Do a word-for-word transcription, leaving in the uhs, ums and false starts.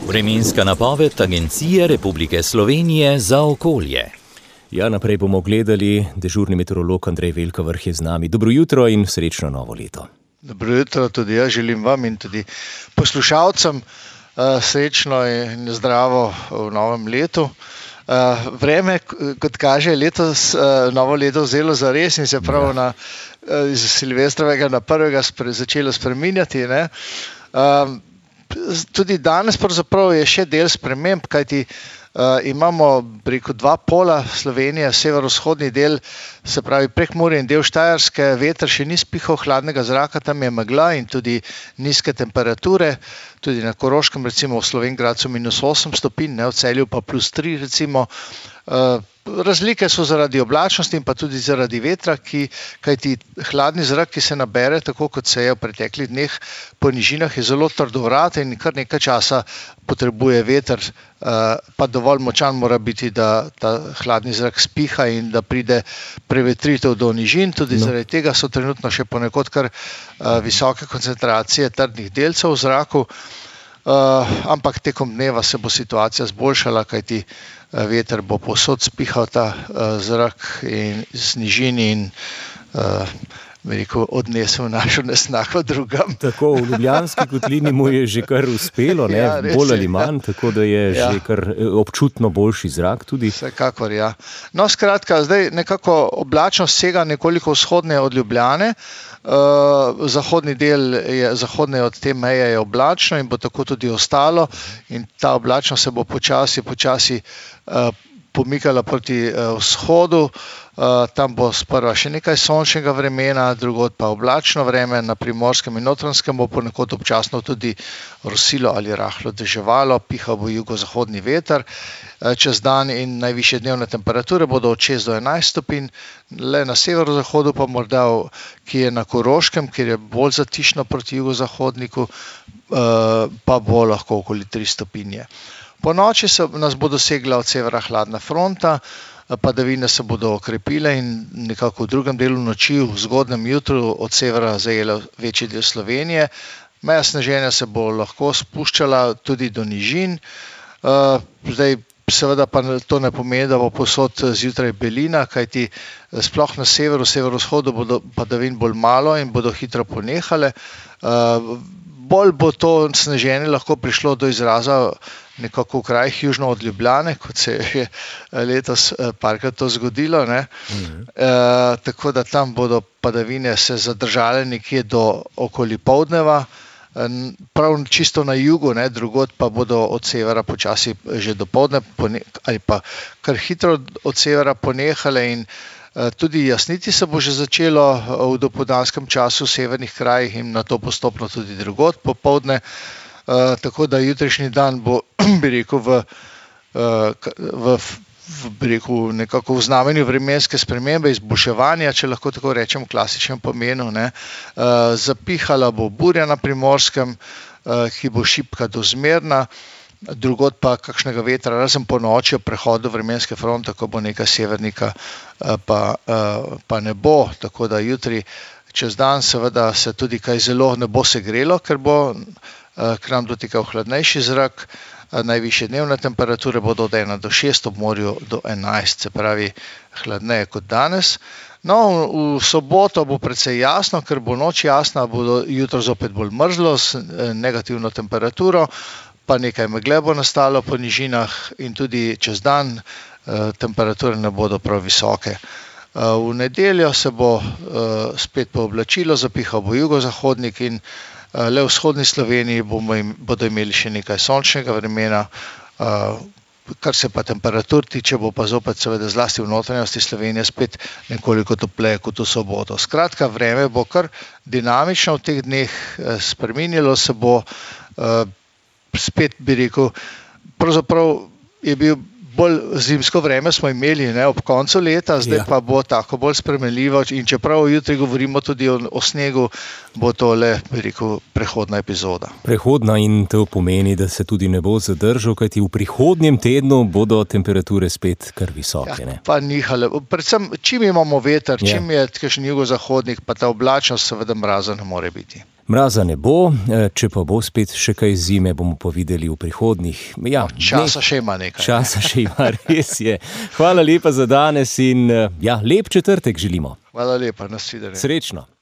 Vremenska napoved Agencije Republike Slovenije za okolje. Ja, naprej bomo gledali. Dežurni meteorolog Andrej Velkavrh je z nami. Dobro jutro in srečno novo leto. Dobro jutro, tudi jaz želim vam in tudi poslušalcem srečno in zdravo v novem letu. Vreme, kot kaže, letos novo leto vzelo zares in se prav na, iz Silvestrovega na prvega spre, začelo spreminjati. Ne? Tudi danes pravzaprav je še del sprememb, kajti uh, imamo preko dva pola Slovenije, severovzhodni del, se pravi Prekmurje in del Štajerske, veter še ni spihal hladnega zraka, tam je megla in tudi nizke temperature, tudi na Koroškem, recimo v Slovenj Gradcu minus osem stopinj, ne, v Celju pa plus tri recimo. Uh, Razlike so zaradi oblačnosti in pa tudi zaradi vetra, ki, kajti hladni zrak, ki se nabere, tako kot se je v preteklih dneh po nižinah, je zelo trdovraten in kar nekaj časa potrebuje veter, pa dovolj močan mora biti, da ta hladni zrak spiha in da pride prevetritev do nižin. Tudi no. Zaradi tega so trenutno še ponekod kar visoke koncentracije trdnih delcev v zraku, ampak tekom dneva se bo situacija zboljšala, kajti veter bo povsod spihal ta uh, zrak in z nižini in uh, rekel, odnesel našo nesnaho drugam. Tako, v Ljubljanski kotlini mu je že kar uspelo, ne? Ja, bolj ali manj, ja. Tako da je ja. Že kar občutno boljši zrak tudi. Vsekakor, ja. No, skratka, zdaj nekako oblačnost sega nekoliko vzhodne od Ljubljane. Uh, zahodni del je, zahodne od te meje je oblačno in bo tako tudi ostalo in ta oblačnost se bo počasi, počasi uh, pomikala proti uh, vzhodu. Uh, tam bo sprva še nekaj sončnega vremena, drugod pa oblačno vreme, na Primorskem in Notranjskem bo ponekod občasno tudi rosilo ali rahlo deževalo, pihal bo jugozahodni veter. Uh, čez dan in najvišje dnevne temperature bodo od šest do enajst stopinj, le na severozahodu pa morda, ki je na Koroškem, kjer je bolj zatišno proti jugozahodniku, uh, pa bo lahko okoli tri stopinje. Po noči se nas bo dosegla od severa hladna fronta, padavine se bodo okrepile in nekako v drugem delu noči, v zgodnem jutru od severa zajela večji del Slovenije. Meja sneženja se bo lahko spuščala tudi do nižin. Zdaj, seveda pa to ne pomeni, da bo povsod zjutraj belina, kajti sploh na severu, severovzhodu bodo padavin bolj malo in bodo hitro ponehale. Bolj bo to sneženje lahko prišlo do izraza nekako v krajih južno od Ljubljane, kot se je letos parkrat to zgodilo. Ne? Mhm. E, tako da tam bodo padavine se zadržale nekje do okoli poldneva, prav čisto na jugu, ne? Drugod pa bodo od severa počasi že do poldne ali pa kar hitro od severa ponehale in tudi jasniti se bo že začelo v dopoldanskem času v severnih krajih in nato postopno tudi drugod popoldne. Uh, tako da jutrišnji dan bo, bi rekel, v, uh, v, v, bi rekel, nekako v znamenju vremenske spremembe, izboljševanja, če lahko tako rečem v klasičnem pomenu. Ne. Uh, zapihala bo burja na Primorskem, uh, ki bo šibka do zmerna, drugod pa kakšnega vetra, razen po noči ob prehodu vremenske fronte, ko bo nekaj severnika, uh, pa, uh, pa ne bo. Tako da jutri čez dan seveda se tudi kaj zelo ne bo segrelo, ker bo k nam dotikal hladnejši zrak, najvišje dnevne temperature bodo od ena do šest, ob morju do enajst, se pravi hladneje kot danes. No, v soboto bo precej jasno, ker bo noč jasna, bo jutro zopet bolj mrzlo s negativno temperaturo, pa nekaj megle bo nastalo po nižinah in tudi čez dan temperature ne bodo prav visoke. V nedeljo se bo spet pooblačilo, zapihal bo jugozahodnik in le v vzhodni Sloveniji bomo, bodo imeli še nekaj sončnega vremena, kar se pa temperatur tiče, bo pa zopet seveda zlasti v notranjosti Slovenije spet nekoliko topleje kot v soboto. Skratka, vreme bo kar dinamično v teh dneh spreminjalo, se bo spet, bi rekel, pravzaprav je bil bolj zimsko vreme smo imeli, ne, ob koncu leta, zdaj ja. Pa bo tako bolj spremenljivo in čeprav jutri govorimo tudi o, o snegu, bo to le, bi rekel, prehodna epizoda. Prehodna in to pomeni, da se tudi ne bo zadržal, kajti v prihodnjem tednu bodo temperature spet kar visoke. Ne? Ja, pa nihale. Predvsem, čim imamo veter, ja. Čim je kakšen jugozahodnik, pa ta oblačnost seveda mraza ne more biti. Mraza ne bo, če pa bo spet še kaj zime, bomo pa videli v prihodnjih. Ja, časa ne, še ima nekaj. Časa ne. še ima, res je. Hvala lepa za danes in ja, lep četrtek želimo. Hvala lepa, nasvidenje. Srečno.